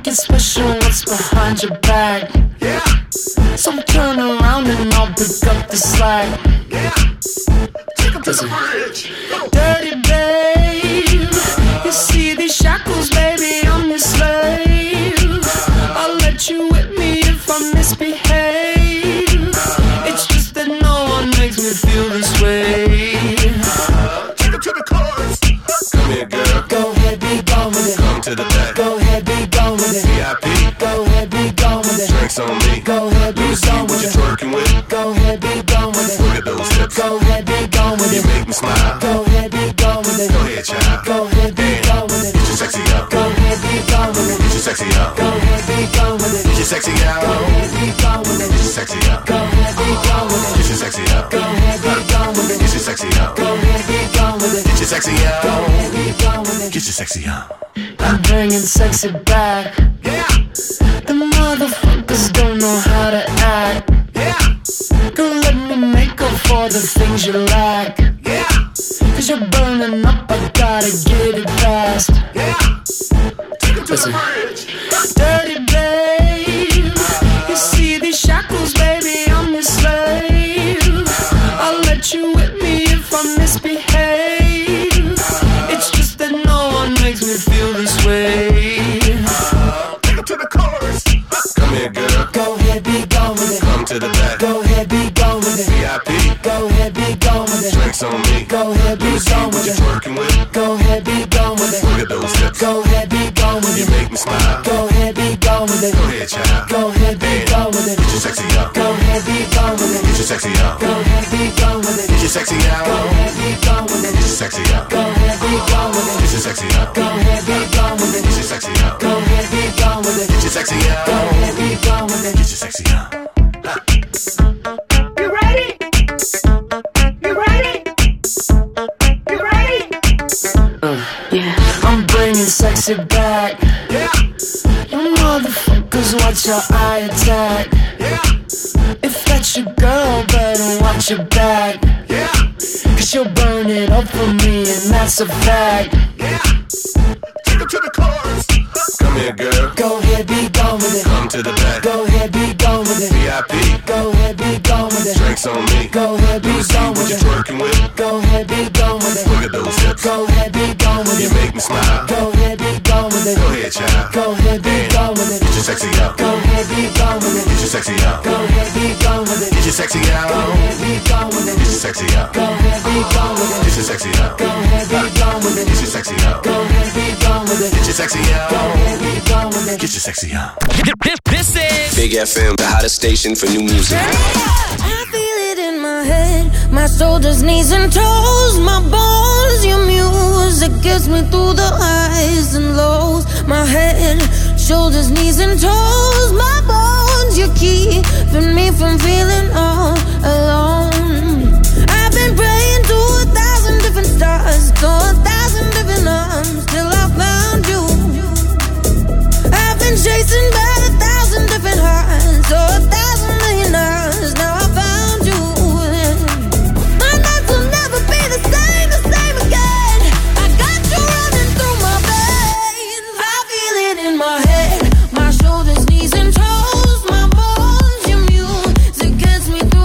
it special, what's behind your back? Yeah. So turn around and I'll pick up the slack. Yeah. Take him to the bridge. Dirty babe, you see these shackles, baby, I'm your slave. I'll let you whip me if I misbehave. It's just that no one makes me feel this way. Take him to the chorus. Come here, girl. Go ahead, be gone with it. Come to the back. Go ahead, be gone with it. VIP. Go ahead, be gone with it. Drinks on me. Go ahead, be gone with it. What you twerking with? Go ahead, be gone with it. Look at those hips. Go ahead, be gone with it. You make me smile. Go ahead, be gone with it. Go ahead, child. Go ahead, be gone with it. Get your sexy out. Go ahead, be gone with it. Get your sexy out. Go ahead, be gone with it. Get your sexy out. Go ahead, be gone with it. Get your sexy out. Go ahead, be gone with it. Get your sexy out. Go ahead, be gone with it. Get your sexy out. Go ahead, be gone with it. Get your sexy out. Go ahead, be gone with it. Get your sexy out. I'm bringing sexy back. Yeah. The motherfuckers don't know how to act. Yeah. Girl, let me make up for the things you lack. Yeah. Cause you're burning up, I gotta get it fast. Yeah. Take it to the bridge. Dirty babe, you see these shackles, baby, I'm your slave. I'll let you whip me if I misbehave. It's just that no one makes me feel this way. Take it to the chorus. Come here, girl. Go ahead, be gone with it. Come to the back. Go ahead, be gone with it. VIP. Go ahead, be gone with it. Drinks on me. Go ahead, be gone with it. What you twerking with? Go ahead, be gone with it. Look at those hips. Go ahead, be gone with it. You make me smile. Go ahead, be gone with it. Go ahead, child. Go ahead, be gone with it. Get your sexy out. Go ahead, be gone with it. Get your sexy out. Go ahead, be gone with it. Get your sexy out. Go ahead, be gone with it. Get your sexy out. Go ahead, be gone with it. Get your sexy out. Go ahead, be gone with it. Get your sexy out. Go ahead, be gone with it. Get your sexy out. Go ahead, be gone with it. Get your sexy out. You ready? You ready? You ready? Yeah. I'm bringing sexy back. Yeah. You motherfuckers watch your eye attack. Yeah. If that's your girl, better watch your back. Yeah. Cause she'll burn it up for me and that's a fact. Yeah. Take her to the chorus. Come here, girl. Go ahead, be gone with it. Come to the back. Go ahead, be gone with it. VIP. Go ahead, be gone with it. Drinks on me. Go ahead, be gone with it. What you twerking with? Go ahead, be gone with it. Look at those hips. Go ahead, be gone with it. You make me smile. Go ahead, be gone with it. Go ahead, child. Go ahead, be gone with it. Get your sexy out. Go ahead, be gone with it. Get your sexy out. Go ahead, be gone with it. Get your sexy out. Go ahead, be gone with it. Get your sexy out. Go ahead, be gone with it. Get your sexy out. Go ahead, be gone with it. Get your sexy out. Go ahead, be gone with it. Get your sexy out. Go ahead, be gone with it. Get your sexy out. This is Big FM, the hottest station for new music. I feel it in my head, my shoulders, knees and toes, my bones. Your music gets me through the highs and lows. My head, shoulders, knees and toes, my bones. You're keeping me from feeling all alone. I've been praying to 1,000 different stars, to 1,000 different arms, till I found you. I've been chasing by 1,000 different hearts, so 1,000 million hours. Now I found you. My nights will never be the same again. I got you running through my veins. I feel it in my head, my shoulders, knees and toes, my bones. Your music gets me through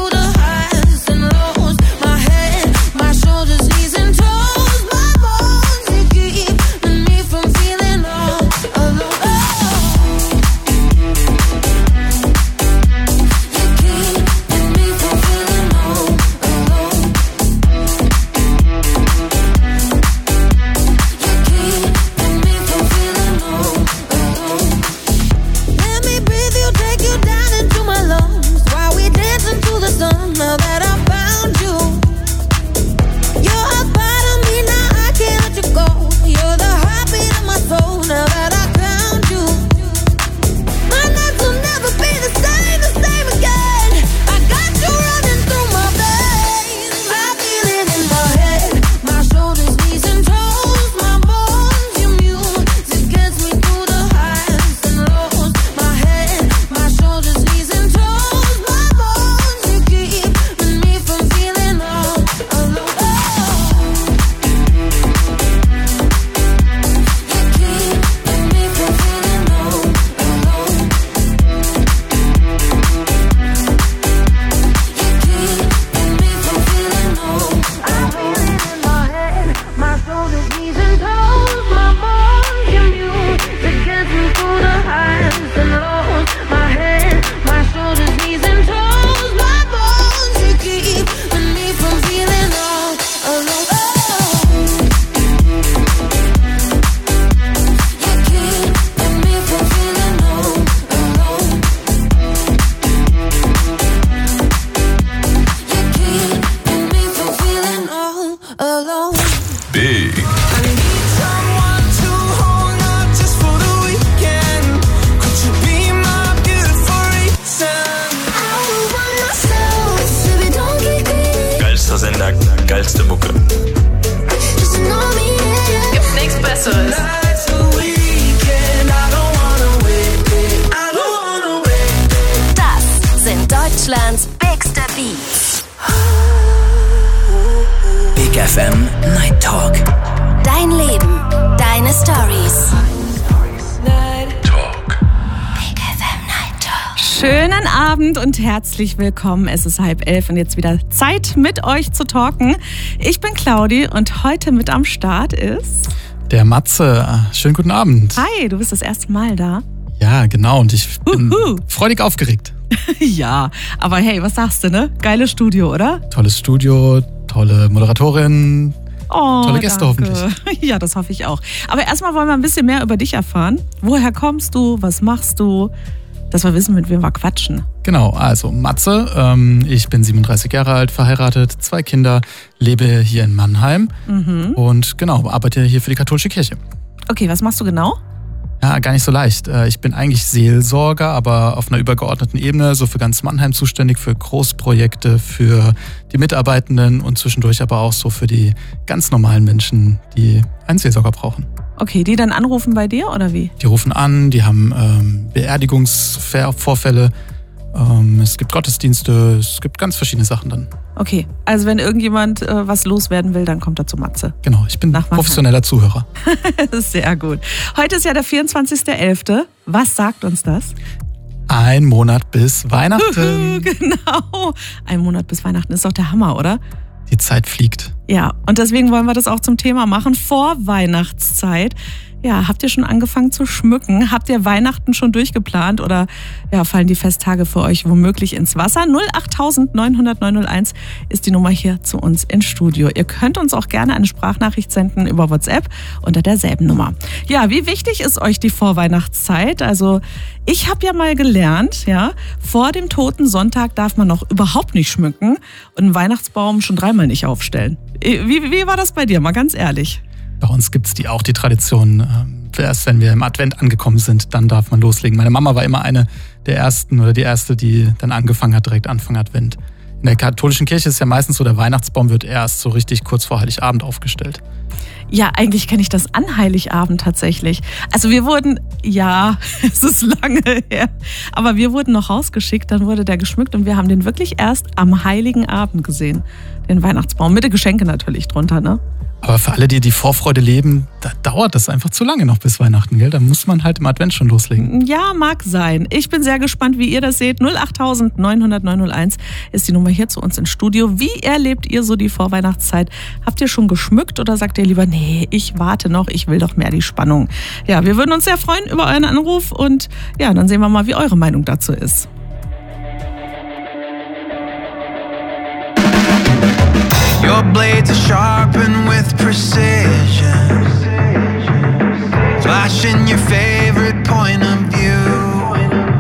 Deutschlands bigster Beats. Big FM Night Talk. Dein Leben, deine Stories. Big FM Night Talk. Schönen Abend und herzlich willkommen. Es ist 10:30 und jetzt wieder Zeit, mit euch zu talken. Ich bin Claudi und heute mit am Start ist... Der Matze. Schönen guten Abend. Hi, du bist das erste Mal da. Ja, genau. Und ich bin freudig aufgeregt. Ja, aber hey, was sagst du, ne? Geiles Studio, oder? Tolles Studio, tolle Moderatorin, tolle Gäste danke. hoffentlich. Ja, das hoffe ich auch. Aber erstmal wollen wir ein bisschen mehr über dich erfahren. Woher kommst du? Was machst du? Dass wir wissen, mit wem wir quatschen. Genau, also Matze, ich bin 37 Jahre alt, verheiratet, 2 Kinder, lebe hier in Mannheim und genau, arbeite hier für die katholische Kirche. Okay, was machst du genau? Ja, gar nicht so leicht. Ich bin eigentlich Seelsorger, aber auf einer übergeordneten Ebene, so für ganz Mannheim zuständig, für Großprojekte, für die Mitarbeitenden und zwischendurch aber auch so für die ganz normalen Menschen, die einen Seelsorger brauchen. Okay, die dann anrufen bei dir oder wie? Die rufen an, die haben Beerdigungsvorfälle, es gibt Gottesdienste, es gibt ganz verschiedene Sachen dann. Okay, also wenn irgendjemand was loswerden will, dann kommt er zu Matze. Genau, ich bin professioneller Zuhörer. Sehr gut. Heute ist ja der 24.11. Was sagt uns das? Ein Monat bis Weihnachten. Genau. Ein Monat bis Weihnachten ist doch der Hammer, oder? Die Zeit fliegt. Ja, und deswegen wollen wir das auch zum Thema machen, vor Weihnachtszeit. Ja, habt ihr schon angefangen zu schmücken? Habt ihr Weihnachten schon durchgeplant oder ja, fallen die Festtage für euch womöglich ins Wasser? 08900 901 ist die Nummer hier zu uns ins Studio. Ihr könnt uns auch gerne eine Sprachnachricht senden über WhatsApp unter derselben Nummer. Ja, wie wichtig ist euch die Vorweihnachtszeit? Also ich habe ja mal gelernt, ja, vor dem Toten Sonntag darf man noch überhaupt nicht schmücken und einen Weihnachtsbaum schon 3-mal nicht aufstellen. Wie war das bei dir? Mal ganz ehrlich. Bei uns gibt es auch die Tradition, erst wenn wir im Advent angekommen sind, dann darf man loslegen. Meine Mama war immer eine der Ersten oder die Erste, die dann angefangen hat, direkt Anfang Advent. In der katholischen Kirche ist ja meistens so, der Weihnachtsbaum wird erst so richtig kurz vor Heiligabend aufgestellt. Ja, eigentlich kenne ich das an Heiligabend tatsächlich. Also wir wurden, ja, es ist lange her, aber wir wurden noch rausgeschickt, dann wurde der geschmückt und wir haben den wirklich erst am Heiligen Abend gesehen, den Weihnachtsbaum, mit den Geschenke natürlich drunter, ne? Aber für alle, die die Vorfreude leben, da dauert das einfach zu lange noch bis Weihnachten, gell? Da muss man halt im Advent schon loslegen. Ja, mag sein. Ich bin sehr gespannt, wie ihr das seht. 08900 901 ist die Nummer hier zu uns ins Studio. Wie erlebt ihr so die Vorweihnachtszeit? Habt ihr schon geschmückt oder sagt ihr lieber, nee, ich warte noch, ich will doch mehr die Spannung? Ja, wir würden uns sehr freuen über euren Anruf und ja, dann sehen wir mal, wie eure Meinung dazu ist. Your blades are sharpened with precision, flashing your favorite point of view.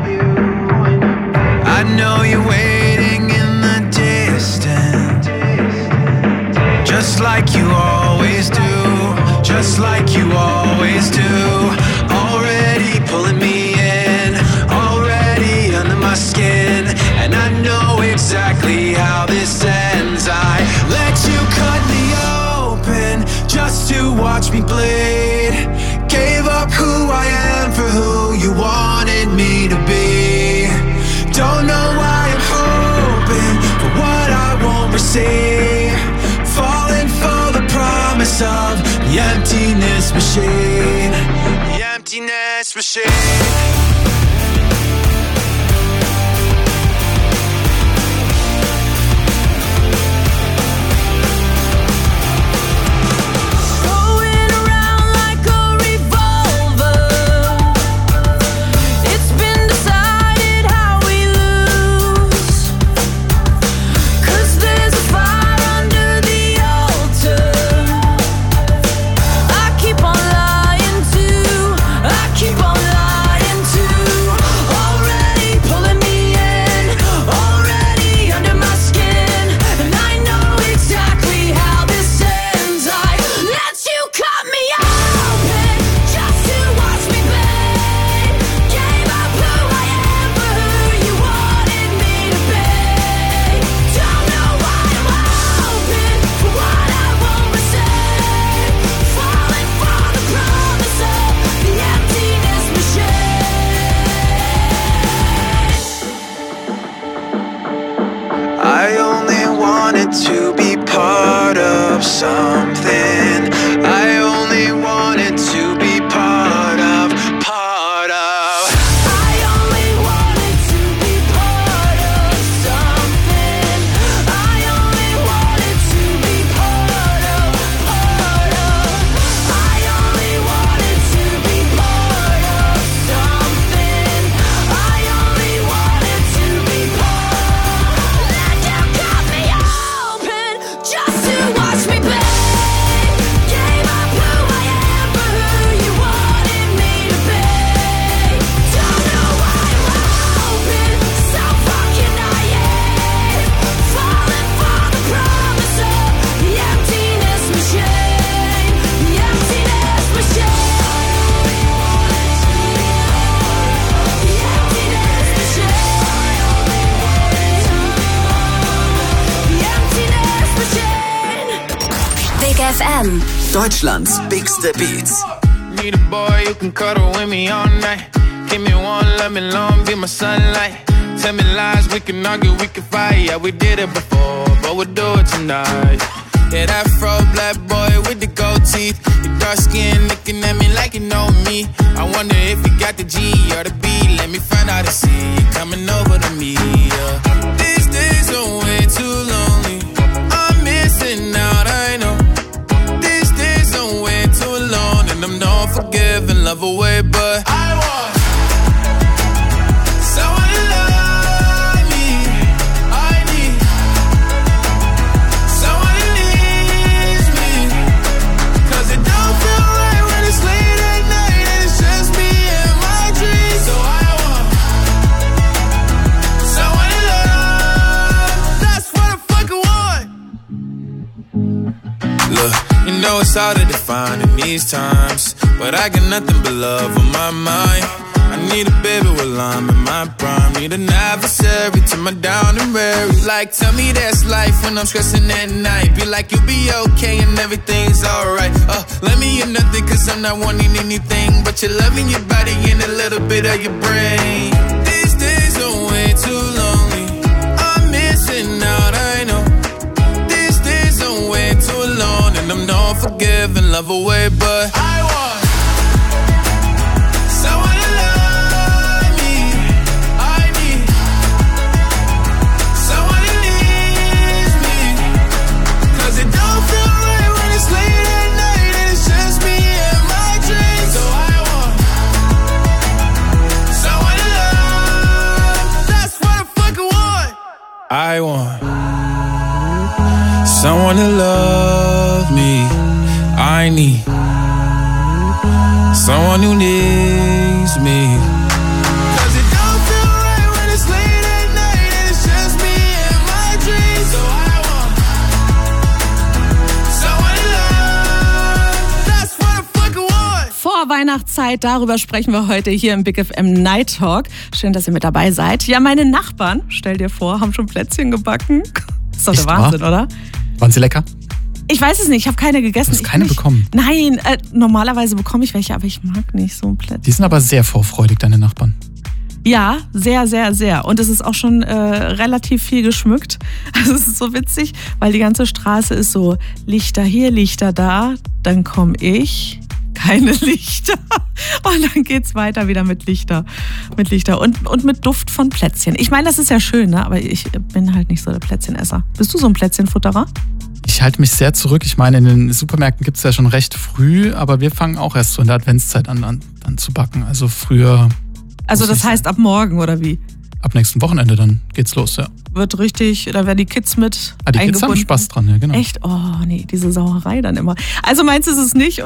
I know you're waiting in the distance, just like you always do, just like you always do. Already pulling me in, already under my skin, and I know exactly how this ends. I let you cut me open just to watch me bleed. Gave up who I am for who you wanted me to be. Don't know why I'm hoping for what I won't receive. Falling for the promise of the emptiness machine. The emptiness machine. Keep on lying to FM. Deutschlands bigste Beats. Need a boy you can cuddle with me all night. Give me one, let me long, be my sunlight. Tell me lies, we can argue, we can fight. Yeah, we did it before, but we'll do it tonight. Yeah, that fro black boy with the gold teeth. Your dark skin looking at me like you know me. I wonder if you got the G or the B. Let me find out and see you coming over to me. Yeah. These days are way too lonely. I'm missing out, I know. These days are way too alone, and I'm not forgiving, love away, but I want someone to love me. I need someone who needs me. 'Cause it don't feel right when it's late at night and it's just me and my dreams. So I want someone to love. That's what I fucking want. Look, you know it's hard to define in these times, but I got nothing but love on my mind. I need a baby while I'm in my prime. Need an adversary to my down and weary. Like, tell me that's life when I'm stressing at night. Be like, you'll be okay and everything's alright. Let me in nothing 'cause I'm not wanting anything but your love and your body and a little bit of your brain. These days are way too lonely. I'm missing out, I know. These days are way too alone, and I'm not forgiving, love away, but I want someone to love me. I need someone who needs me. 'Cause it don't feel right when it's late at night and it's just me and my dreams. So I want someone to love. That's what I fucking want. I want someone to love me. I need someone who needs me. 'Cause it don't feel right when it's late at night and it's just me and my dreams. So I want someone to love. That's what I fucking want. Vorweihnachtszeit, darüber sprechen wir heute hier im Big FM Night Talk. Schön, dass ihr mit dabei seid. Ja, meine Nachbarn, stell dir vor, haben schon Plätzchen gebacken. Ist doch der Wahnsinn, oder? Waren sie lecker? Ich weiß es nicht, ich habe keine gegessen. Du hast keine bekommen? Nein, normalerweise bekomme ich welche, aber ich mag nicht so Plätzchen. Die sind aber sehr vorfreudig, deine Nachbarn. Ja, sehr, sehr, sehr. Und es ist auch schon relativ viel geschmückt. Also es ist so witzig, weil die ganze Straße ist so Lichter hier, Lichter da, dann komme ich, keine Lichter. Und dann geht's weiter wieder mit Lichter und mit Duft von Plätzchen. Ich meine, das ist ja schön, ne? Aber ich bin halt nicht so der Plätzchenesser. Bist du so ein Plätzchenfutterer? Ich halte mich sehr zurück. Ich meine, in den Supermärkten gibt es ja schon recht früh, aber wir fangen auch erst so in der Adventszeit an zu backen. Also früher. Also das heißt ab morgen oder wie? Ab nächsten Wochenende dann geht's los, ja. Wird richtig, da werden die Kids mit die eingebunden. Kids haben Spaß dran, ja, genau. Echt? Oh nee, diese Sauerei dann immer. Also meins ist es nicht.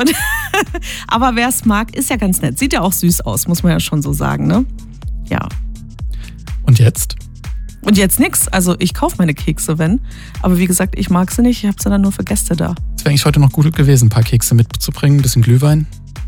Aber wer es mag, ist ja ganz nett. Sieht ja auch süß aus, muss man ja schon so sagen, ne? Ja. Und jetzt? Und jetzt nix. Also ich kaufe meine Kekse, wenn. Aber wie gesagt, ich mag sie nicht. Ich habe sie dann nur für Gäste da. Es wäre eigentlich heute noch gut gewesen, ein paar Kekse mitzubringen, ein bisschen Glühwein.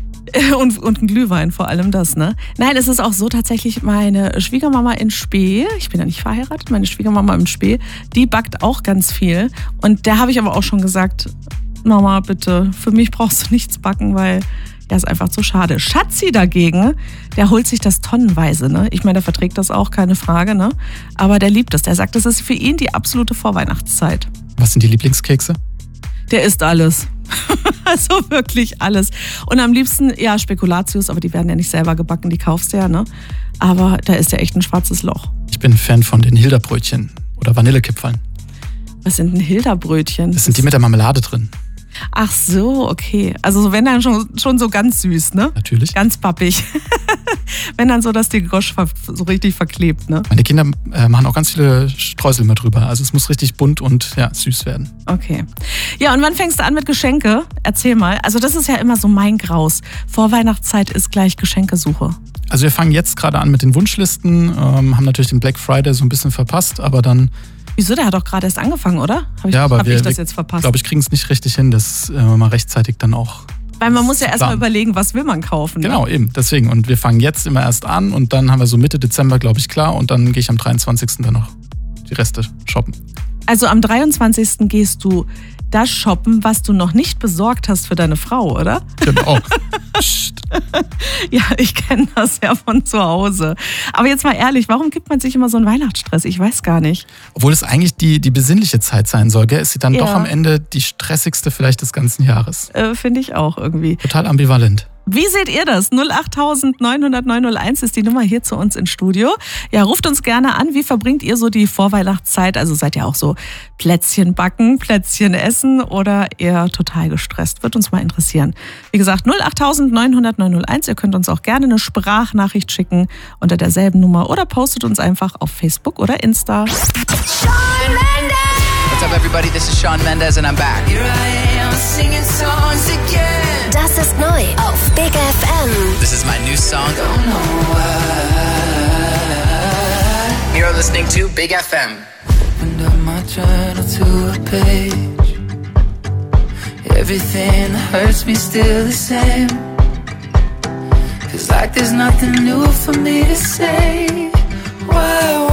Und ein Glühwein, vor allem das, ne? Nein, es ist auch so tatsächlich, meine Schwiegermama in Spee, ich bin ja nicht verheiratet, meine Schwiegermama in Spee, die backt auch ganz viel. Und der habe ich aber auch schon gesagt, Mama, bitte, für mich brauchst du nichts backen, weil ja, ist einfach zu schade. Schatzi dagegen, der holt sich das tonnenweise, ne? Ich meine, der verträgt das auch, keine Frage, ne? Aber der liebt es. Der sagt, das ist für ihn die absolute Vorweihnachtszeit. Was sind die Lieblingskekse? Der isst alles. Also wirklich alles. Und am liebsten, ja, Spekulatius, aber die werden ja nicht selber gebacken, die kaufst du ja, ne? Aber da ist ja echt ein schwarzes Loch. Ich bin Fan von den Hilda-Brötchen oder Vanillekipferln. Was sind denn Hilda-Brötchen? Das sind die mit der Marmelade drin. Ach so, okay. Also wenn dann schon so ganz süß, ne? Natürlich. Ganz pappig. Wenn dann so, dass die Gosch so richtig verklebt, ne? Meine Kinder machen auch ganz viele Streusel mit drüber. Also es muss richtig bunt und ja, süß werden. Okay. Ja, und wann fängst du an mit Geschenke? Erzähl mal. Also das ist ja immer so mein Graus. Vorweihnachtszeit ist gleich Geschenkesuche. Also wir fangen jetzt gerade an mit den Wunschlisten, haben natürlich den Black Friday so ein bisschen verpasst, aber dann... Wieso? Der hat doch gerade erst angefangen, oder? Hab ich das jetzt verpasst? Ich glaube, ich kriege es nicht richtig hin, dass mal rechtzeitig dann auch... Weil man muss ja erstmal überlegen, was will man kaufen. Ne? Genau, eben. Deswegen. Und wir fangen jetzt immer erst an und dann haben wir so Mitte Dezember, glaube ich, klar. Und dann gehe ich am 23. dann noch die Reste shoppen. Also am 23. gehst du das shoppen, was du noch nicht besorgt hast für deine Frau, oder? Genau. Ja, ich kenne das ja von zu Hause. Aber jetzt mal ehrlich, warum gibt man sich immer so einen Weihnachtsstress? Ich weiß gar nicht. Obwohl es eigentlich die besinnliche Zeit sein soll, gell? Ist sie dann Ja. doch am Ende die stressigste vielleicht des ganzen Jahres. Finde ich auch irgendwie. Total ambivalent. Wie seht ihr das? 08900 901 ist die Nummer hier zu uns ins Studio. Ja, ruft uns gerne an. Wie verbringt ihr so die Vorweihnachtszeit? Also seid ihr auch so Plätzchen backen, Plätzchen essen oder eher total gestresst? Wird uns mal interessieren. Wie gesagt, 08900 901. Ihr könnt uns auch gerne eine Sprachnachricht schicken unter derselben Nummer oder postet uns einfach auf Facebook oder Insta. Shawn Mendes. What's up, everybody? This is Shawn Mendes, and I'm back. Here I am singing songs again. Das ist neu auf Big FM. This is my new song. You're listening to Big FM. Opened up my journal to a page. Everything that hurts me still the same. Feels like there's nothing new for me to say. Why?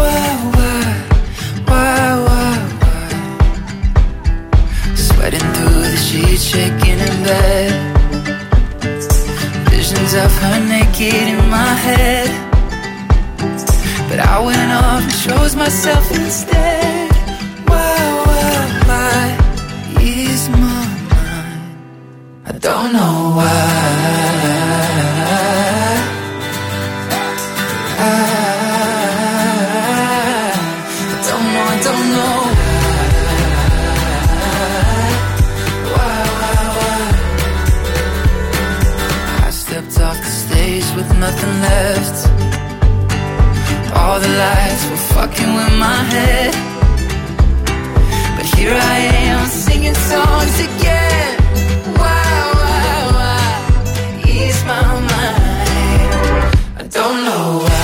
Sweating through the sheets, shaking in bed. Visions of her naked in my head. But I went off and chose myself instead. Why ease my mind? I don't know why. I don't know why. I stepped off the stage with nothing left. All the lights were fucking with my head. But here I am singing songs again. Why? Ease my mind. I don't know why.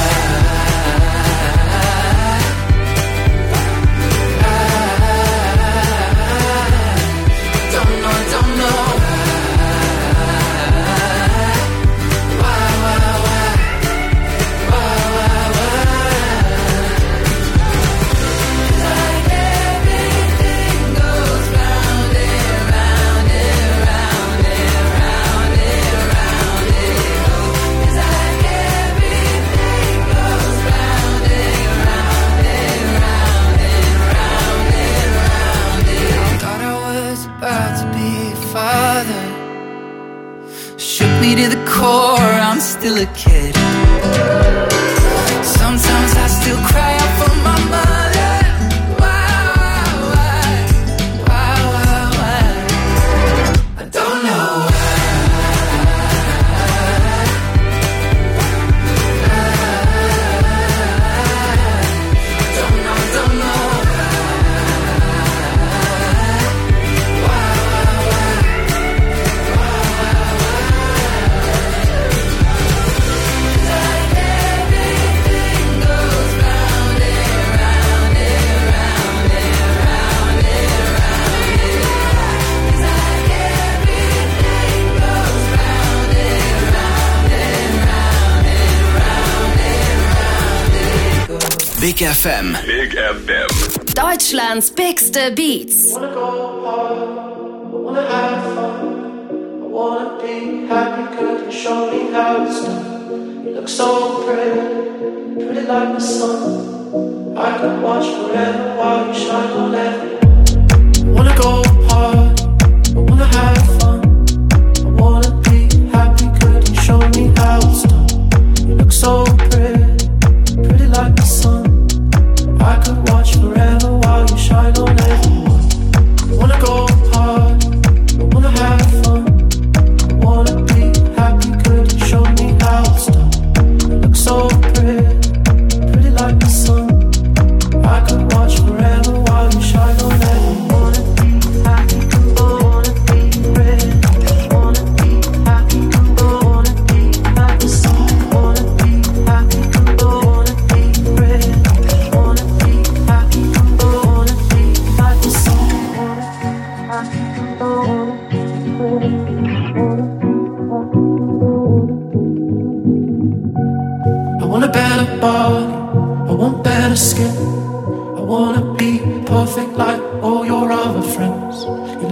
To the core, I'm still a kid. Sometimes I still cry out for my mother. Why? I don't know don't know. Big FM. Big FM. Deutschlands bigste Beats. I wanna go hard, I wanna have fun, I wanna be happy, girl, you show me how it's done. You look so pretty, pretty like the sun. I could watch forever while you shine on everyone. I wanna go hard, I wanna have fun, I wanna be happy, girl, you show me how it's done. You look so pretty, pretty like the sun. I could watch forever while you shine on everyone. I wanna go hard, I wanna have fun, I wanna be happy, could you show me how it's done? You look so pretty, pretty like the sun. I could watch forever while you shine on everyone. Wanna be happy, wanna be pretty, wanna be happy, wanna be like the sun. Wanna be happy, wanna be pretty. I want a better body, I want better skin. I wanna be perfect like all your other friends. You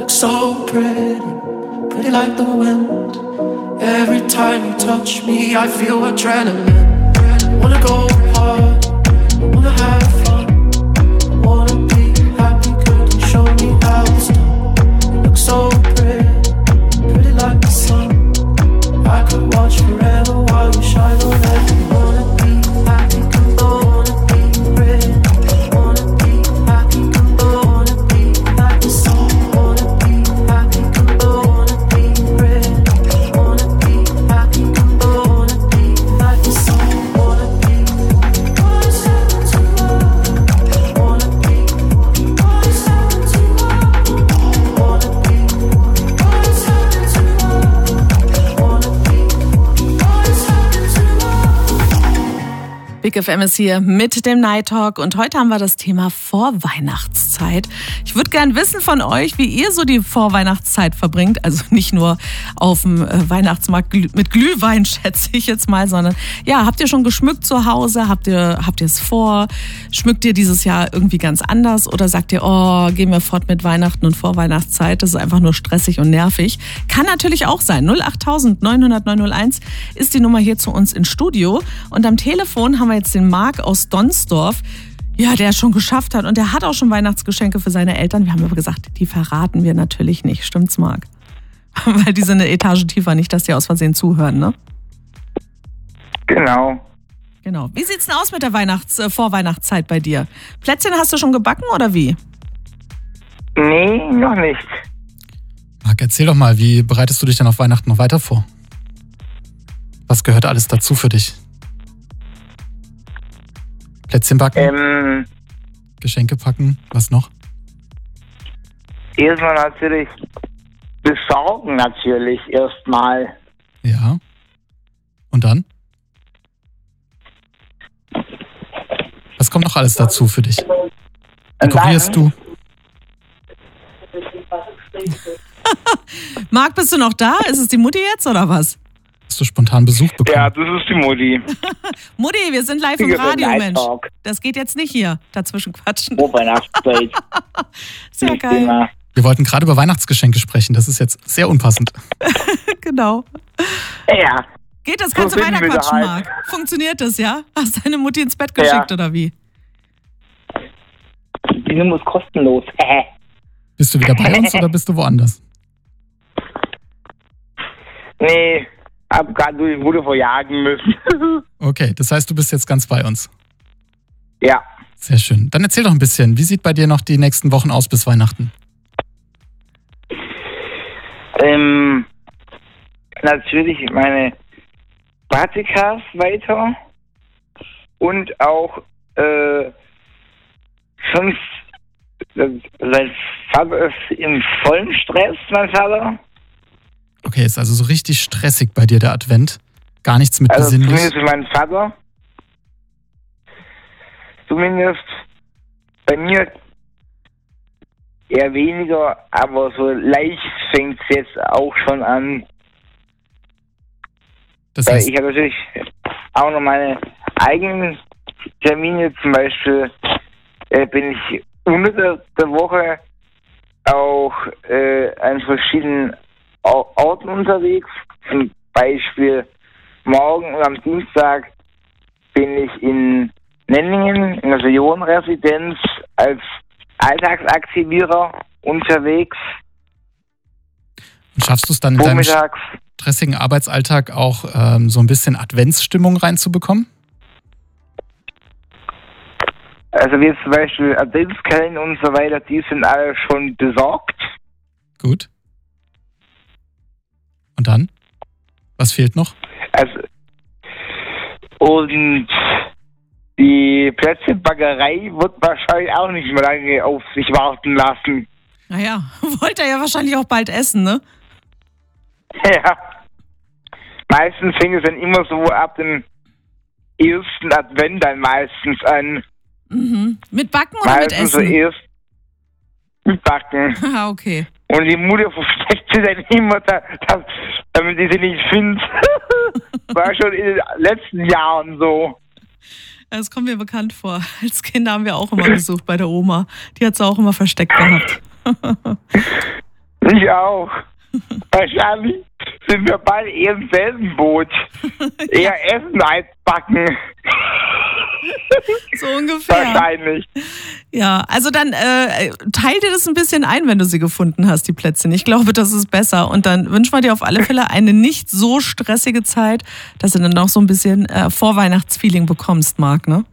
look so pretty, pretty like the wind. Every time you touch me, I feel adrenaline. Wanna go hard, wanna have fun, wanna be happy, could you show me how it's done? You look so pretty, pretty like the sun. I could watch forever while you shine on every. Wanna be happy, come on, wanna be pretty, wanna be happy, come on, wanna be like the sun. Wanna be happy, come on, wanna be pretty, wanna be happy, come on, wanna be like the sun. Wanna be, wanna step into love, wanna be, wanna step into love, wanna be, wanna step into love, wanna be, wanna step into love. Big FM ist hier mit dem Night Talk und heute haben wir das Thema Vorweihnachtszeit. Ich würde gern wissen von euch, wie ihr so die Vorweihnachtszeit verbringt. Also nicht nur auf dem Weihnachtsmarkt mit Glühwein, schätze ich jetzt mal, sondern ja, habt ihr schon geschmückt zu Hause? Habt ihr es vor? Schmückt ihr dieses Jahr irgendwie ganz anders? Oder sagt ihr, oh, gehen wir fort mit Weihnachten und Vorweihnachtszeit? Das ist einfach nur stressig und nervig. Kann natürlich auch sein. 08000 900 901 ist die Nummer hier zu uns ins Studio. Und am Telefon haben wir jetzt den Marc aus Donsdorf. Ja, der es schon geschafft hat und der hat auch schon Weihnachtsgeschenke für seine Eltern. Wir haben aber gesagt, die verraten wir natürlich nicht. Stimmt's, Marc? Weil die sind eine Etage tiefer, nicht, dass die aus Versehen zuhören, ne? Genau. Genau. Wie sieht's denn aus mit der Vorweihnachtszeit bei dir? Plätzchen hast du schon gebacken oder wie? Nee, noch nicht. Marc, erzähl doch mal, wie bereitest du dich denn auf Weihnachten noch weiter vor? Was gehört alles dazu für dich? Plätzchen backen? Geschenke packen? Was noch? Erstmal natürlich besorgen natürlich erstmal. Ja. Und dann? Was kommt noch alles dazu für dich? Dekorierst du? Marc, bist du noch da? Ist es die Mutti jetzt oder was? Hast du spontan Besuch bekommen? Ja, das ist die Mutti. Mutti, wir sind live im Radio, Mensch. Das geht jetzt nicht hier dazwischen quatschen. Weihnachtszeit. Sehr geil. Wir wollten gerade über Weihnachtsgeschenke sprechen. Das ist jetzt sehr unpassend. Genau. Ja. Geht das? Kannst du weiterquatschen, Marc? Funktioniert das, ja? Hast deine Mutti ins Bett geschickt oder wie? Die Nummer ist kostenlos. Bist du wieder bei uns oder bist du woanders? Nee, hab gerade durch die Bude verjagen müssen. Okay, das heißt, du bist jetzt ganz bei uns. Ja. Sehr schön. Dann erzähl doch ein bisschen, wie sieht bei dir noch die nächsten Wochen aus bis Weihnachten? Natürlich meine Praktikas weiter und auch sonst sein Vater ist im vollen Stress, mein Vater. Okay, ist also so richtig stressig bei dir der Advent. Gar nichts mit besinnlich. Zumindest für meinen Vater. Zumindest bei mir eher weniger, aber so leicht fängt es jetzt auch schon an. Das heißt, ich habe natürlich auch noch meine eigenen Termine, zum Beispiel bin ich unter der Woche auch an verschiedenen Orten unterwegs. Zum Beispiel morgen und am Dienstag bin ich in Nenningen in der Seniorenresidenz als Alltagsaktivierer unterwegs. Und schaffst du es dann in deinem stressigen Arbeitsalltag auch so ein bisschen Adventsstimmung reinzubekommen? Also wie zum Beispiel Adventskalender und so weiter, die sind alle schon besorgt. Gut. Und dann? Was fehlt noch? Also, und die Plätzchenbackerei wird wahrscheinlich auch nicht mehr lange auf sich warten lassen. Naja, wollt ihr ja wahrscheinlich auch bald essen, ne? Ja. Meistens fing es dann immer so ab dem ersten Advent dann meistens an. Mhm. Mit Backen oder meistens mit Essen? So erst mit Backen. Ah, okay. Und die Mutter versteckt sie dann immer, damit ich sie nicht finde. War schon in den letzten Jahren so. Das kommt mir bekannt vor. Als Kinder haben wir auch immer besucht bei der Oma. Die hat sie auch immer versteckt gehabt. Ich auch. Wahrscheinlich sind wir beide eher im selben Boot. Eher essen als backen. So ungefähr. Wahrscheinlich. Ja, also dann teil dir das ein bisschen ein, wenn du sie gefunden hast, die Plätzchen. Ich glaube, das ist besser. Und dann wünschen wir dir auf alle Fälle eine nicht so stressige Zeit, dass du dann noch so ein bisschen Vorweihnachtsfeeling bekommst, Marc, ne?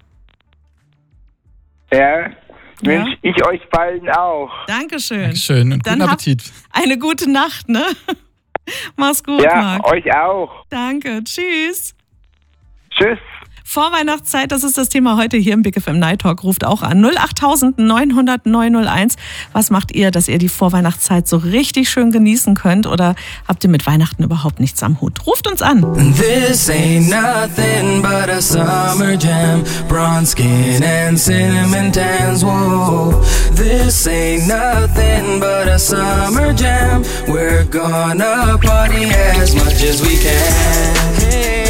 Ja, wünsche ich euch beiden auch. Dankeschön. Dankeschön und guten Appetit. Eine gute Nacht, ne? Mach's gut, Ja, Marc. euch auch. Danke, tschüss. Tschüss. Vorweihnachtszeit, das ist das Thema heute hier im Big FM Night Talk. Ruft auch an 08000 900 901. Was macht ihr, dass ihr die Vorweihnachtszeit so richtig schön genießen könnt? Oder habt ihr mit Weihnachten überhaupt nichts am Hut? Ruft uns an. This ain't nothing but a summer jam. Bronze skin and cinnamon tans. Whoa. This ain't nothing but a summer jam. We're gonna party as much as we can. Hey.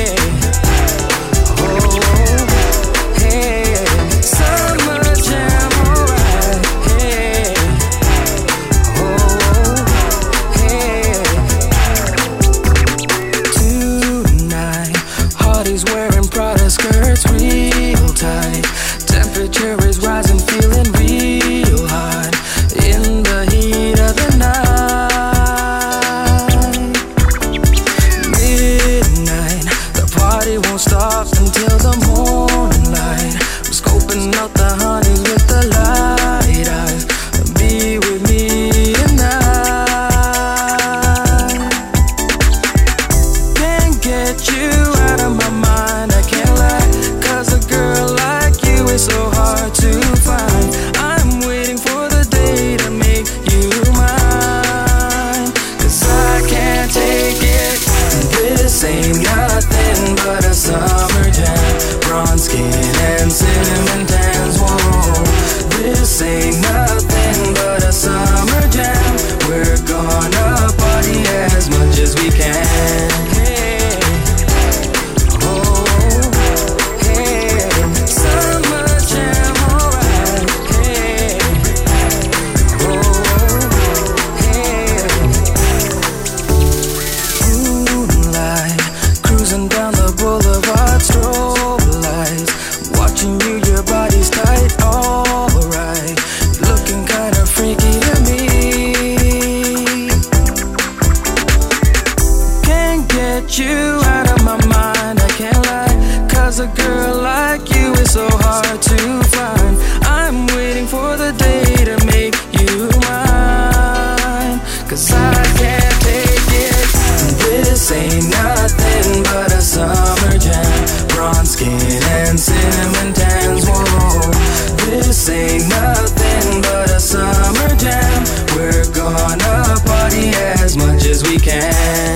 Skirts real tight. Temperature is rising, feeling real hot in the heat of the night. Midnight, the party won't stop until the morning light. I'm scoping out the honeys with the light eyes. Be with me tonight. Can't get you out of my mind. I can't lie, 'cause a girl like you is so hard to find. I'm waiting for the day to make you mine, 'cause I can't take it. This ain't nothing but a summer jam. Bronze skin and cinnamon tans. Whoa. This ain't nothing but a summer jam. We're gonna party as much as we can. A girl like you is so hard to find. I'm waiting for the day to make you mine, 'cause I can't take it. This ain't nothing but a summer jam. Bronze skin and cinnamon tans. Whoa. This ain't nothing but a summer jam. We're gonna party as much as we can.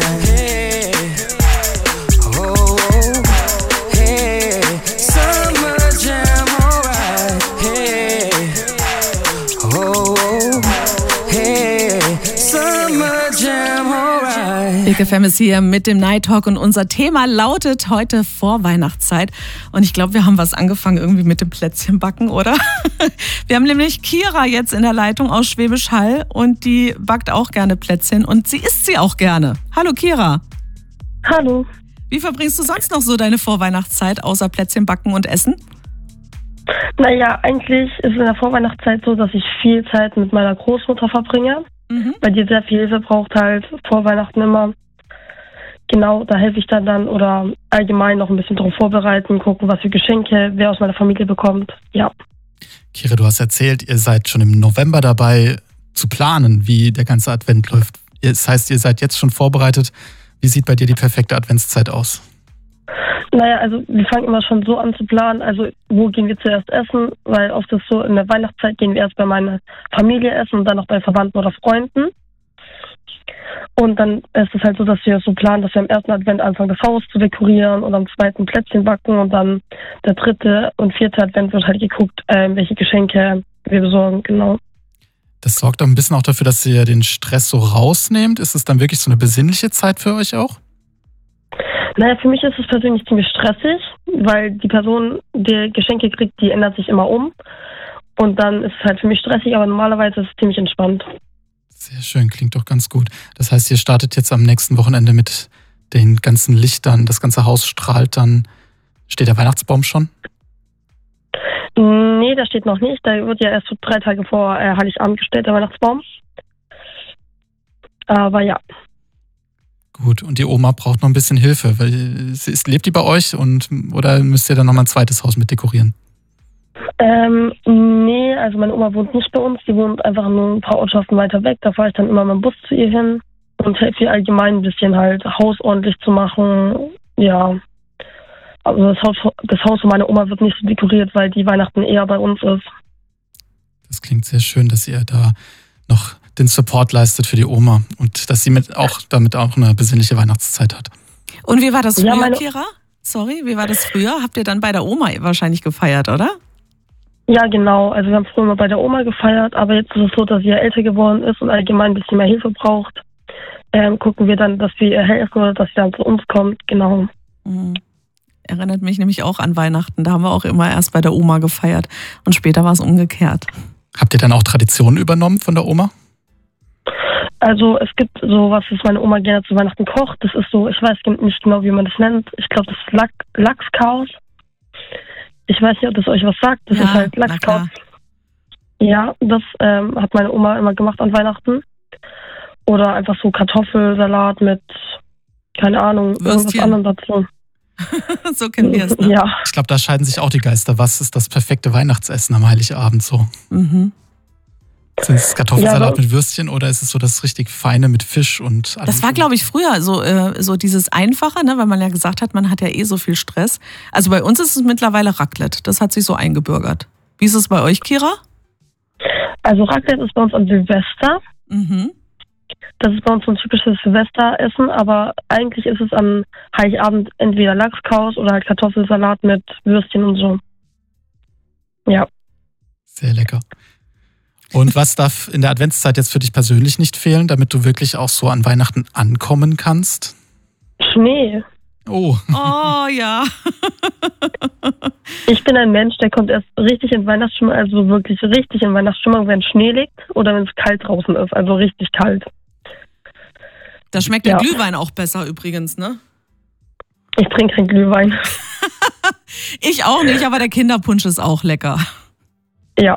Big FM ist hier mit dem Night Talk und unser Thema lautet heute Vorweihnachtszeit. Und ich glaube, wir haben was angefangen irgendwie mit dem Plätzchenbacken, oder? Wir haben nämlich Kira jetzt in der Leitung aus Schwäbisch Hall und die backt auch gerne Plätzchen und sie isst sie auch gerne. Hallo Kira. Hallo. Wie verbringst du sonst noch so deine Vorweihnachtszeit außer Plätzchen backen und essen? Naja, eigentlich ist in der Vorweihnachtszeit so, dass ich viel Zeit mit meiner Großmutter verbringe. Weil die sehr viel Hilfe braucht halt vor Weihnachten immer. Genau, da helfe ich dann oder allgemein noch ein bisschen darauf vorbereiten, gucken, was für Geschenke wer aus meiner Familie bekommt. Ja. Kira, du hast erzählt, ihr seid schon im November dabei zu planen, wie der ganze Advent läuft. Das heißt, ihr seid jetzt schon vorbereitet. Wie sieht bei dir die perfekte Adventszeit aus? Naja, also wir fangen immer schon so an zu planen, also wo gehen wir zuerst essen, weil oft ist so, in der Weihnachtszeit gehen wir erst bei meiner Familie essen und dann noch bei Verwandten oder Freunden. Und dann ist es halt so, dass wir so planen, dass wir am ersten Advent anfangen, das Haus zu dekorieren und am zweiten Plätzchen backen und dann der dritte und vierte Advent wird halt geguckt, welche Geschenke wir besorgen, genau. Das sorgt doch ein bisschen auch dafür, dass ihr den Stress so rausnehmt. Ist es dann wirklich so eine besinnliche Zeit für euch auch? Naja, für mich ist es persönlich ziemlich stressig, weil die Person, die Geschenke kriegt, die ändert sich immer um. Und dann ist es halt für mich stressig, aber normalerweise ist es ziemlich entspannt. Sehr schön, klingt doch ganz gut. Das heißt, ihr startet jetzt am nächsten Wochenende mit den ganzen Lichtern, das ganze Haus strahlt dann. Steht der Weihnachtsbaum schon? Nee, der steht noch nicht. Der wird ja erst so 3 Tage vor Heiligabend gestellt, der Weihnachtsbaum. Aber ja. Gut, und die Oma braucht noch ein bisschen Hilfe. Lebt die bei euch oder müsst ihr dann nochmal ein zweites Haus mit dekorieren? Nee, also meine Oma wohnt nicht bei uns. Die wohnt einfach nur ein paar Ortschaften weiter weg. Da fahre ich dann immer mit dem Bus zu ihr hin und helfe ihr allgemein ein bisschen halt Haus ordentlich zu machen. Ja. Also das Haus von meiner Oma wird nicht so dekoriert, weil die Weihnachten eher bei uns ist. Das klingt sehr schön, dass ihr da noch den Support leistet für die Oma und dass sie damit auch eine besinnliche Weihnachtszeit hat. Und wie war das früher, Kira? Sorry, wie war das früher? Habt ihr dann bei der Oma wahrscheinlich gefeiert, oder? Ja, genau. Also wir haben früher mal bei der Oma gefeiert, aber jetzt ist es so, dass sie ja älter geworden ist und allgemein ein bisschen mehr Hilfe braucht. Gucken wir dann, dass wir ihr helfen oder dass sie dann zu uns kommt, genau. Mhm. Erinnert mich nämlich auch an Weihnachten. Da haben wir auch immer erst bei der Oma gefeiert und später war es umgekehrt. Habt ihr dann auch Traditionen übernommen von der Oma? Also es gibt so was, was meine Oma gerne zu Weihnachten kocht. Das ist so, ich weiß nicht genau, wie man das nennt. Ich glaube, das ist Lachschaos. Ich weiß nicht, ob das euch was sagt. Das ist halt Lachschaos. Ja, das hat meine Oma immer gemacht an Weihnachten. Oder einfach so Kartoffelsalat mit, keine Ahnung, irgendwas anderem dazu. So kennen wir es, ne? Ja. Ich glaube, da scheiden sich auch die Geister. Was ist das perfekte Weihnachtsessen am Heiligabend so? Mhm. Sind es Kartoffelsalat mit Würstchen oder ist es so das richtig Feine mit Fisch und alles? Das war, glaube ich, früher so dieses Einfache, ne, weil man ja gesagt hat, man hat ja so viel Stress. Also bei uns ist es mittlerweile Raclette. Das hat sich so eingebürgert. Wie ist es bei euch, Kira? Also Raclette ist bei uns am Silvester. Mhm. Das ist bei uns so ein typisches Silvesteressen, aber eigentlich ist es am Heiligabend entweder Lachschaos oder halt Kartoffelsalat mit Würstchen und so. Ja. Sehr lecker. Und was darf in der Adventszeit jetzt für dich persönlich nicht fehlen, damit du wirklich auch so an Weihnachten ankommen kannst? Schnee. Oh. Oh ja. Ich bin ein Mensch, der kommt erst richtig in Weihnachtsstimmung, also wirklich richtig in Weihnachtsstimmung, wenn Schnee liegt oder wenn es kalt draußen ist, also richtig kalt. Da schmeckt der Glühwein auch besser übrigens, ne? Ich trinke keinen Glühwein. Ich auch nicht, aber der Kinderpunsch ist auch lecker. Ja.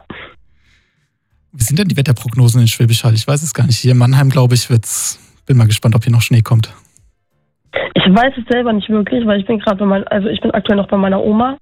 Wie sind denn die Wetterprognosen in Schwäbisch Hall? Ich weiß es gar nicht. Hier in Mannheim, glaube ich, bin mal gespannt, ob hier noch Schnee kommt. Ich weiß es selber nicht wirklich, weil ich bin gerade ich bin aktuell noch bei meiner Oma.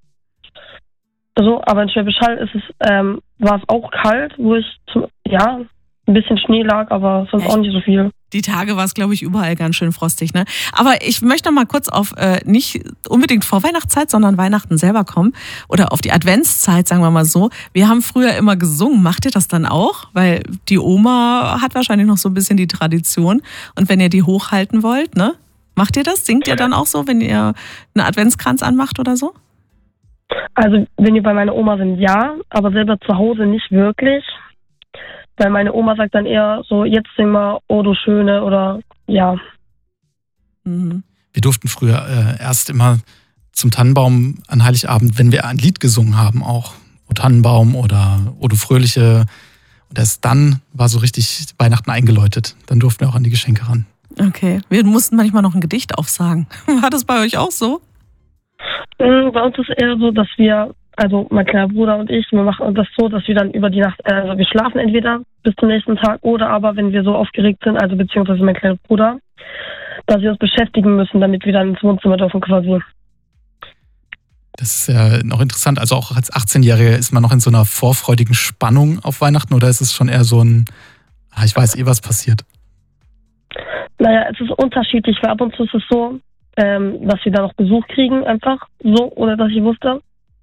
So, aber in Schwäbisch Hall war es auch kalt, wo ich ein bisschen Schnee lag, aber sonst auch nicht so viel. Die Tage war es, glaube ich, überall ganz schön frostig, ne? Aber ich möchte noch mal kurz auf nicht unbedingt Vorweihnachtszeit, sondern Weihnachten selber kommen. Oder auf die Adventszeit, sagen wir mal so. Wir haben früher immer gesungen. Macht ihr das dann auch? Weil die Oma hat wahrscheinlich noch so ein bisschen die Tradition. Und wenn ihr die hochhalten wollt, ne? Macht ihr das? Singt ihr dann auch so, wenn ihr einen Adventskranz anmacht oder so? Also, wenn wir bei meiner Oma sind, ja. Aber selber zu Hause nicht wirklich. Weil meine Oma sagt dann eher so, jetzt sing mal, oh du Schöne oder ja. Mhm. Wir durften früher erst immer zum Tannenbaum an Heiligabend, wenn wir ein Lied gesungen haben auch. O Tannenbaum oder O du Fröhliche. Und erst dann war so richtig Weihnachten eingeläutet. Dann durften wir auch an die Geschenke ran. Okay, wir mussten manchmal noch ein Gedicht aufsagen. War das bei euch auch so? Bei uns ist es eher so, dass wir, also mein kleiner Bruder und ich, wir machen das so, dass wir dann über die Nacht, also wir schlafen entweder bis zum nächsten Tag oder aber, wenn wir so aufgeregt sind, also beziehungsweise mein kleiner Bruder, dass wir uns beschäftigen müssen, damit wir dann ins Wohnzimmer dürfen quasi. Das ist ja noch interessant. Also auch als 18-Jähriger ist man noch in so einer vorfreudigen Spannung auf Weihnachten oder ist es schon eher so ein, ich weiß was passiert? Naja, es ist unterschiedlich, weil ab und zu ist es so, dass wir da noch Besuch kriegen, einfach so, ohne dass ich wusste.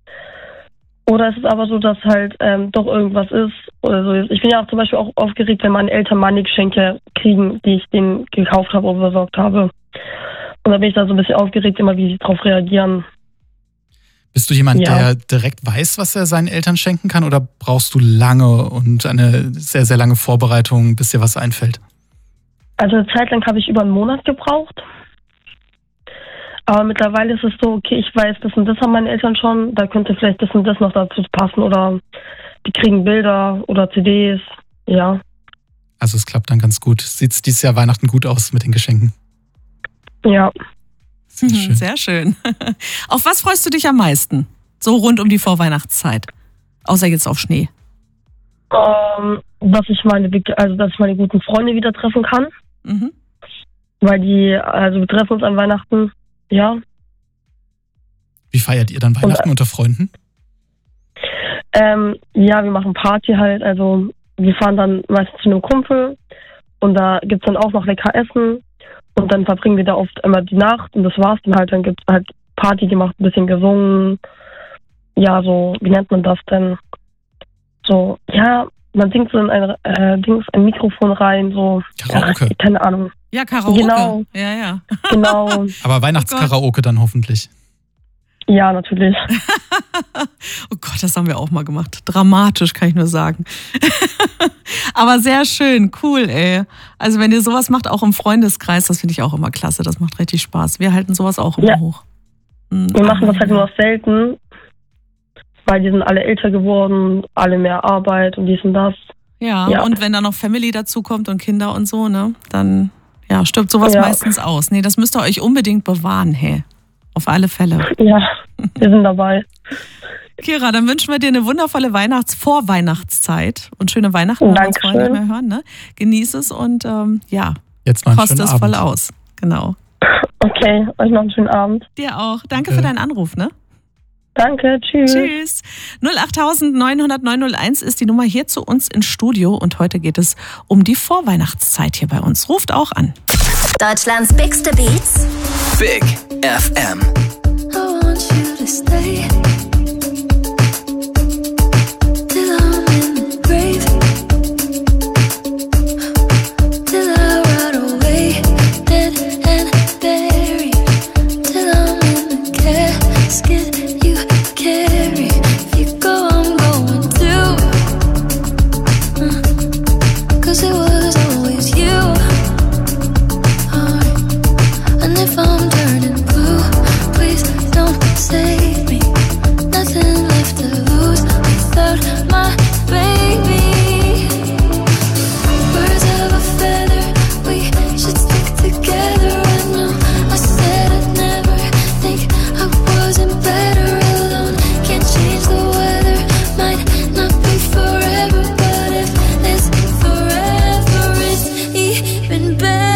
Oder es ist aber so, dass halt doch irgendwas ist oder so. Ich bin ja auch zum Beispiel auch aufgeregt, wenn meine Eltern meine Geschenke kriegen, die ich denen gekauft habe oder besorgt habe. Und da bin ich dann so ein bisschen aufgeregt, immer wie sie darauf reagieren. Bist du jemand, der direkt weiß, was er seinen Eltern schenken kann oder brauchst du lange und eine sehr, sehr lange Vorbereitung, bis dir was einfällt? Also eine Zeit lang habe ich über einen Monat gebraucht. Aber mittlerweile ist es so, okay, ich weiß, das und das haben meine Eltern schon, da könnte vielleicht das und das noch dazu passen oder die kriegen Bilder oder CDs, ja. Also es klappt dann ganz gut. Sieht dieses Jahr Weihnachten gut aus mit den Geschenken? Ja. Sehr schön. Auf was freust du dich am meisten? So rund um die Vorweihnachtszeit. Außer jetzt auf Schnee. Dass ich meine guten Freunde wieder treffen kann. Mhm. Weil wir treffen uns an Weihnachten, ja. Wie feiert ihr dann Weihnachten unter Freunden? Ja, wir machen Party halt. Also wir fahren dann meistens zu einem Kumpel und da gibt's dann auch noch lecker Essen und dann verbringen wir da oft immer die Nacht und das war's dann halt. Dann gibt's halt Party gemacht, ein bisschen gesungen. Ja, so, wie nennt man das denn? So, ja, man singt so in ein Mikrofon rein, so. Karaoke. Keine Ahnung. Ja, Karaoke. Genau. Ja. Genau. Aber Weihnachtskaraoke dann hoffentlich. Ja, natürlich. Oh Gott, das haben wir auch mal gemacht. Dramatisch, kann ich nur sagen. Aber sehr schön, cool, ey. Also wenn ihr sowas macht, auch im Freundeskreis, das finde ich auch immer klasse. Das macht richtig Spaß. Wir halten sowas auch immer hoch. Wir machen das halt nur noch selten, weil die sind alle älter geworden, alle mehr Arbeit und dies und das. Ja, und wenn da noch Family dazu kommt und Kinder und so, ne, dann stirbt sowas meistens aus. Nee, das müsst ihr euch unbedingt bewahren, hey. Auf alle Fälle. Ja, wir sind dabei. Kira, dann wünschen wir dir eine wundervolle Vorweihnachtszeit und schöne Weihnachten, wenn wir uns vorher nicht mehr hören. Ne? Genieß es und jetzt mal koste es voll aus. Genau. Okay, euch noch einen schönen Abend. Dir auch. Danke für deinen Anruf, ne? Danke, tschüss. Tschüss. 08900 ist die Nummer hier zu uns ins Studio und heute geht es um die Vorweihnachtszeit hier bei uns. Ruft auch an. Deutschlands bigste Beats. Big FM. I want you to stay till I'm in the grave, till I rot away, dead and buried, till I'm in the casket you carry. If you go, I'm going too, 'cause it was always you. And if I'm turning blue, please don't save me. Nothing left to lose without my baby. Birds of a feather, we should stick together. I know I said I'd never think I wasn't better alone. Can't change the weather, might not be forever, but if it's forever, it's even better.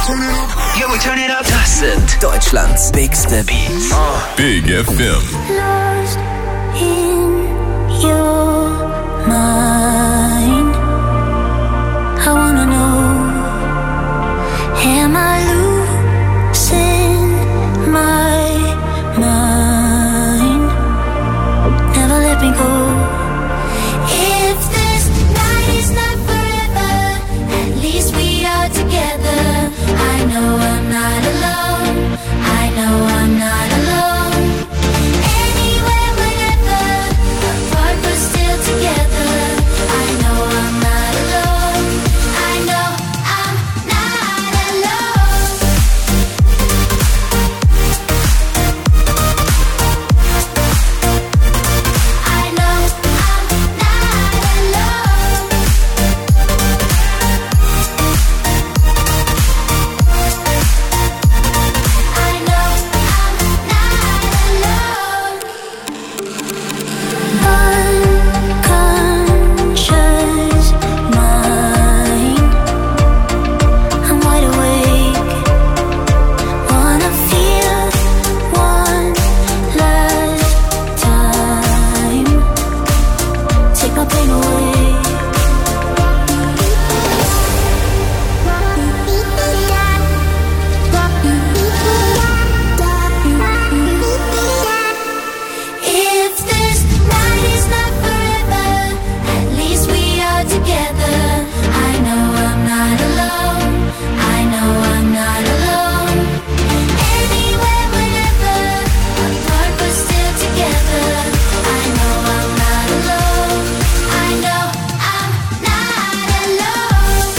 Yeah, we turn it up. Das sind Deutschlands bigste Beats. Big FM. Lost in your mind. I wanna know, am I losing my mind? Never let me go. If this night is not forever, at least we are together. I know I'm not alone. I know I'm not alone. Anywhere, whenever, apart but still together. I know I'm not alone. I know I'm not alone. I know I'm not alone. I know I'm not alone. Unconscious mind, I'm wide awake. Wanna feel one last time. Take my pain away. If this night is not forever, at least we are together. I know I'm not alone. I know I'm not alone. Anywhere, whenever, apart but still together. I know I'm not alone. I know I'm not alone.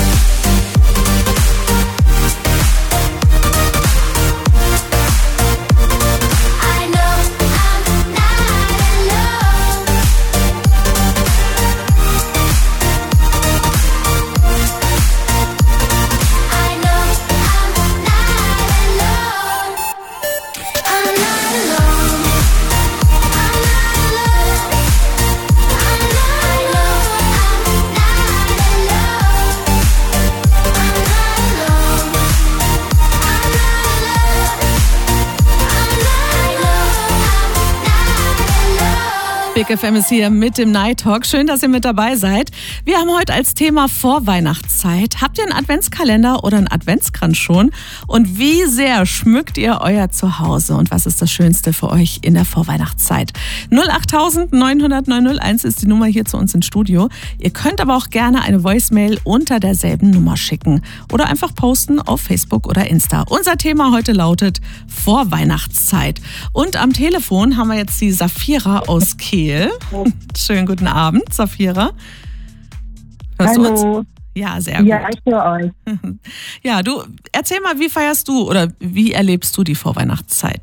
I know I'm not alone. I know I'm not alone. I'm not alone. I'm not alone. I'm not alone. I'm not alone. I'm not alone. I'm not alone. Big FM ist hier mit dem Night Talk. Schön, dass ihr mit dabei seid. Wir haben heute als Thema Vorweihnachtszeit. Habt ihr einen Adventskalender oder einen Adventskranz schon? Und wie sehr schmückt ihr euer Zuhause? Und was ist das Schönste für euch in der Vorweihnachtszeit? 08000 900 901 ist die Nummer hier zu uns ins Studio. Ihr könnt aber auch gerne eine Voicemail unter derselben Nummer schicken. Oder einfach posten auf Facebook oder Insta. Unser Thema heute lautet Vorweihnachtszeit. Und am Telefon haben wir jetzt die Safira aus Kehl. Schönen guten Abend, Safira. Hörst du uns? Hallo. Ja, sehr gut. Ja, ich höre euch. Ja, du, erzähl mal, wie feierst du oder wie erlebst du die Vorweihnachtszeit?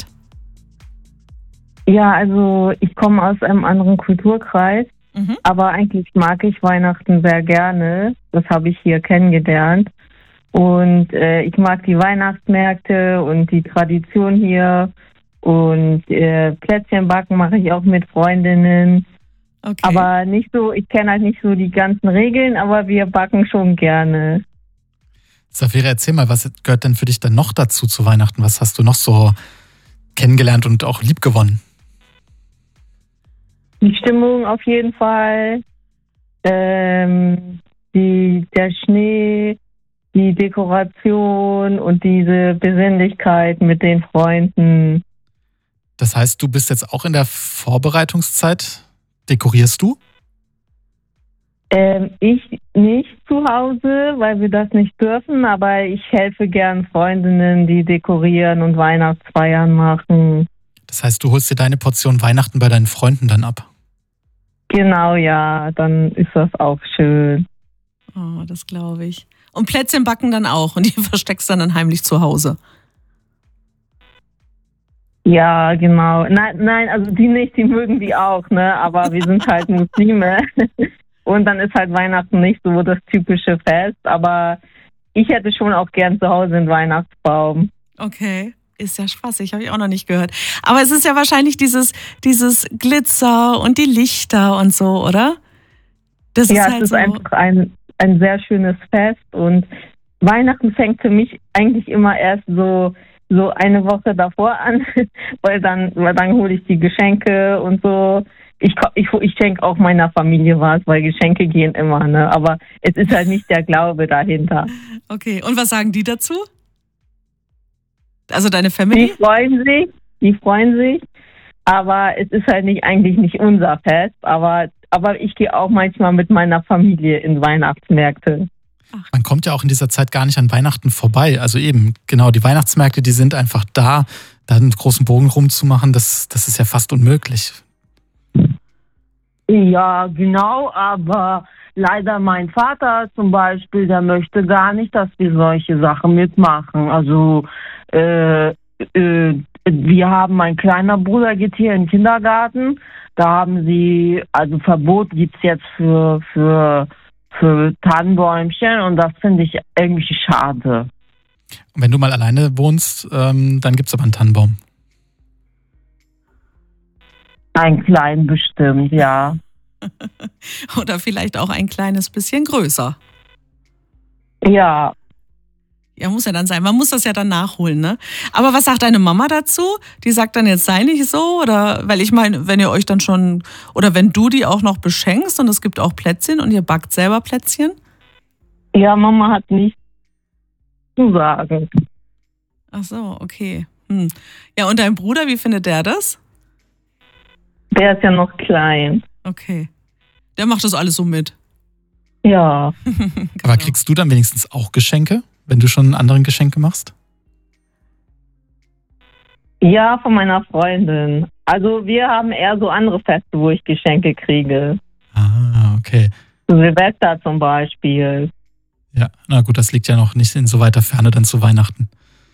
Ja, also ich komme aus einem anderen Kulturkreis, aber eigentlich mag ich Weihnachten sehr gerne. Das habe ich hier kennengelernt. Und ich mag die Weihnachtsmärkte und die Tradition hier. Und Plätzchen backen mache ich auch mit Freundinnen. Okay. Aber nicht so, ich kenne halt nicht so die ganzen Regeln, aber wir backen schon gerne. Safira, erzähl mal, was gehört denn für dich dann noch dazu zu Weihnachten? Was hast du noch so kennengelernt und auch liebgewonnen? Die Stimmung auf jeden Fall, der Schnee, die Dekoration und diese Besinnlichkeit mit den Freunden. Das heißt, du bist jetzt auch in der Vorbereitungszeit? Dekorierst du? Ich nicht zu Hause, weil wir das nicht dürfen, aber ich helfe gern Freundinnen, die dekorieren und Weihnachtsfeiern machen. Das heißt, du holst dir deine Portion Weihnachten bei deinen Freunden dann ab? Genau, ja, dann ist das auch schön. Oh, das glaube ich. Und Plätzchen backen dann auch und die versteckst dann heimlich zu Hause. Ja, genau. Nein, also die nicht, die mögen die auch, ne? Aber wir sind halt Muslime. Und dann ist halt Weihnachten nicht so das typische Fest. Aber ich hätte schon auch gern zu Hause einen Weihnachtsbaum. Okay. Ist ja spaßig, habe ich auch noch nicht gehört. Aber es ist ja wahrscheinlich dieses Glitzer und die Lichter und so, oder? Das ist halt es ist so einfach ein sehr schönes Fest und Weihnachten fängt für mich eigentlich immer erst so eine Woche davor an, weil dann hole ich die Geschenke und so. Ich schenke auch meiner Familie was, weil Geschenke gehen immer, ne? Aber es ist halt nicht der Glaube dahinter. Okay, und was sagen die dazu? Also deine Family? Die freuen sich, aber es ist halt eigentlich nicht unser Fest, aber ich gehe auch manchmal mit meiner Familie in Weihnachtsmärkte. Man kommt ja auch in dieser Zeit gar nicht an Weihnachten vorbei. Also eben, genau, die Weihnachtsmärkte, die sind einfach da einen großen Bogen rumzumachen, das ist ja fast unmöglich. Ja, genau, aber leider mein Vater zum Beispiel, der möchte gar nicht, dass wir solche Sachen mitmachen. Also wir haben, mein kleiner Bruder geht hier in den Kindergarten, da haben sie, also Verbot gibt's jetzt für Tannenbäumchen und das finde ich irgendwie schade. Und wenn du mal alleine wohnst, dann gibt's aber einen Tannenbaum. Einen kleinen bestimmt, ja. Oder vielleicht auch ein kleines bisschen größer. Ja. Ja, muss ja dann sein. Man muss das ja dann nachholen, ne? Aber was sagt deine Mama dazu? Die sagt dann jetzt, sei nicht so? Oder, weil ich meine, wenn ihr euch dann schon, oder wenn du die auch noch beschenkst und es gibt auch Plätzchen und ihr backt selber Plätzchen? Ja, Mama hat nichts zu sagen. Ach so, okay. Ja, und dein Bruder, wie findet der das? Der ist ja noch klein. Okay. Der macht das alles so mit. Ja. Aber kriegst du dann wenigstens auch Geschenke, wenn du schon anderen Geschenke machst? Ja, von meiner Freundin. Also wir haben eher so andere Feste, wo ich Geschenke kriege. Ah, okay. Silvester zum Beispiel. Ja, na gut, das liegt ja noch nicht in so weiter Ferne dann zu Weihnachten.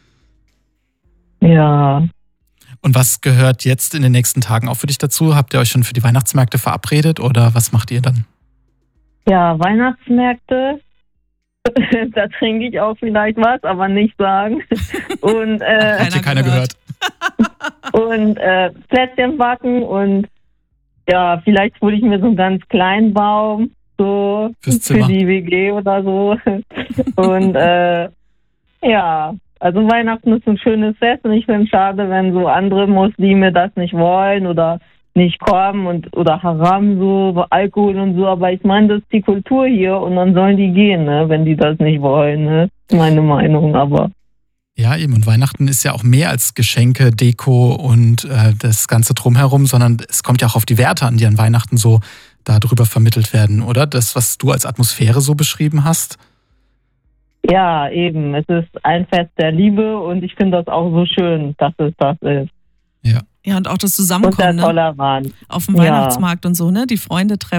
Ja. Und was gehört jetzt in den nächsten Tagen auch für dich dazu? Habt ihr euch schon für die Weihnachtsmärkte verabredet oder was macht ihr dann? Ja, Weihnachtsmärkte. Da trinke ich auch vielleicht was, aber nicht sagen. Und hat dir keiner gehört. Und Plätzchen backen und ja, vielleicht hole ich mir so einen ganz kleinen Baum, so fürs Zimmer. Für die WG oder so. Und ja, also Weihnachten ist ein schönes Fest und ich finde es schade, wenn so andere Muslime das nicht wollen oder nicht kommen oder Haram, so Alkohol und so, aber ich meine, das ist die Kultur hier und dann sollen die gehen, ne, wenn die das nicht wollen, ne? Meine Meinung, aber. Ja, eben, und Weihnachten ist ja auch mehr als Geschenke, Deko und das Ganze drumherum, sondern es kommt ja auch auf die Werte an, die an Weihnachten so darüber vermittelt werden, oder? Das, was du als Atmosphäre so beschrieben hast? Ja, eben, es ist ein Fest der Liebe und ich finde das auch so schön, dass es das ist. Ja. Ja, und auch das Zusammenkommen, und der Toleranz. Auf dem Weihnachtsmarkt und so, ne? Die Freunde treffen.